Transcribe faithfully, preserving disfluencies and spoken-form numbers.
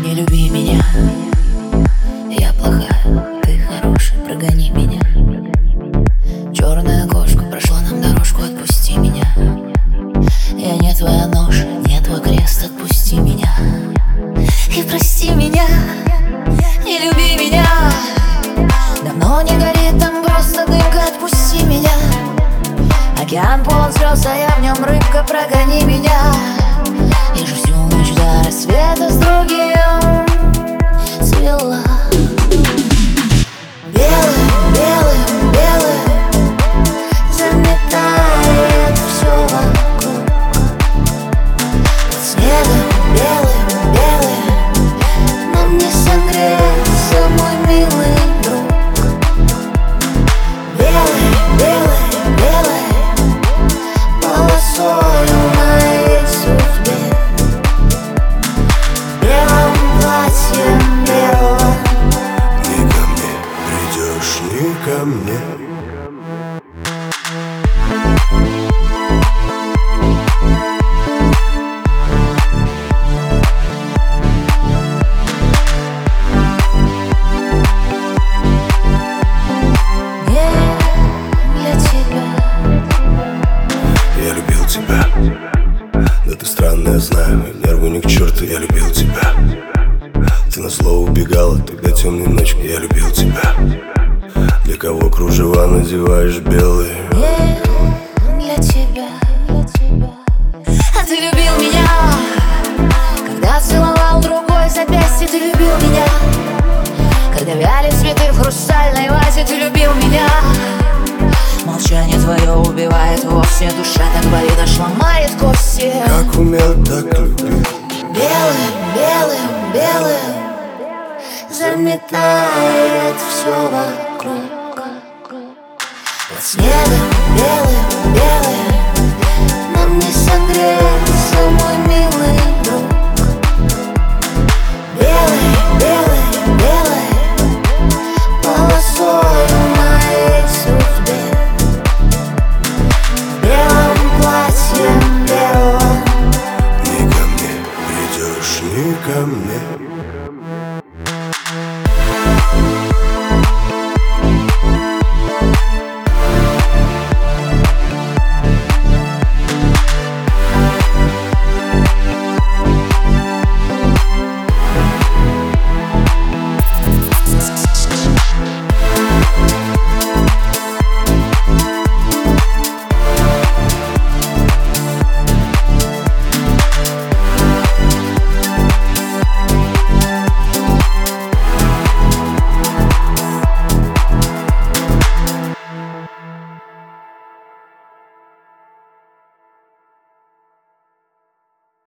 Не люби меня, я плохая, ты хороший, прогони меня. Черная кошка прошла нам дорожку, отпусти меня. Я не твоя ноша, не твой крест, отпусти меня. И прости меня, не люби меня. Давно не горит там просто дымка, отпусти меня. Океан полон слез, а я в нем рыбка, прогони меня. Я же всю ночь до рассвета с другим цвела. Белым, белым, белым заметает все вокруг. Под снегом белым, белым нам не согреться, мой милый друг. Белый, белый, белый полосою моей судьбе. Белым платьем белого. Не ко мне придешь, не ко мне. Я любил тебя, да ты странная, знаю, нервы ни к черту, я любил тебя. Ты назло убегала, тогда темной ночью я любил тебя. Для кого кружева надеваешь белые? Для тебя, для тебя. А ты любил меня, когда целовал другой запястье, ты любил меня. Когда вяли цветы в хрустальной вазе, ты любил меня. Молчание твое убивает вовсе, душа так болит, аж ломает кости. Как умел, так любил. Белым, белым, белым заметает все вокруг. Под снегом белым, белым нам не согреться, мой милый друг. Белый, белый, белый полосою моей судьбе. Белым платьем белого. Не ко мне придешь, не ко мне.